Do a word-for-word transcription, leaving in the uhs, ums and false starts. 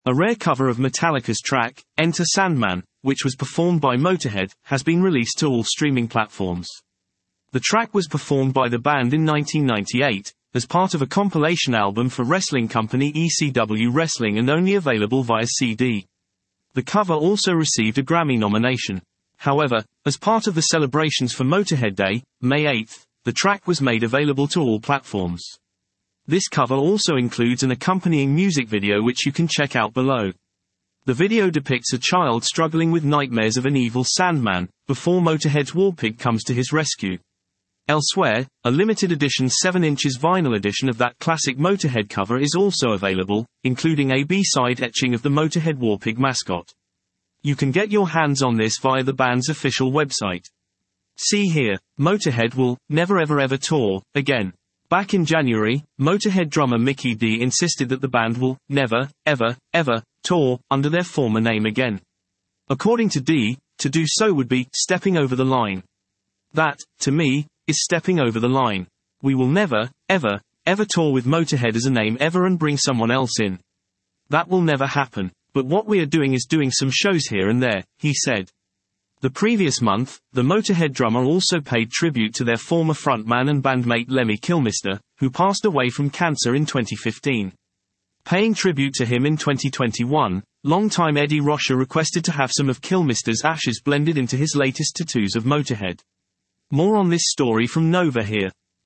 A rare cover of Metallica's track, Enter Sandman, which was performed by Motorhead, has been released to all streaming platforms. The track was performed by the band in nineteen ninety-eight, as part of a compilation album for wrestling company E C W Wrestling and only available via C D. The cover also received a Grammy nomination. However, as part of the celebrations for Motorhead Day, May eighth, the track was made available to all platforms. This cover also includes an accompanying music video which you can check out below. The video depicts a child struggling with nightmares of an evil Sandman, before Motorhead's Warpig comes to his rescue. Elsewhere, a limited edition seven inches vinyl edition of that classic Motorhead cover is also available, including a B-side etching of the Motorhead Warpig mascot. You can get your hands on this via the band's official website. See here, Motorhead will never ever ever tour again. Back in January, Motorhead drummer Mikkey Dee insisted that the band will never, ever, ever tour under their former name again. According to Dee, to do so would be stepping over the line. That, to me, is stepping over the line. We will never, ever, ever tour with Motorhead as a name ever and bring someone else in. That will never happen. But what we are doing is doing some shows here and there, he said. The previous month, the Motorhead drummer also paid tribute to their former frontman and bandmate Lemmy Kilmister, who passed away from cancer in twenty fifteen. Paying tribute to him in twenty twenty-one, longtime Eddie Rocher requested to have some of Kilmister's ashes blended into his latest tattoos of Motorhead. More on this story from Nova here.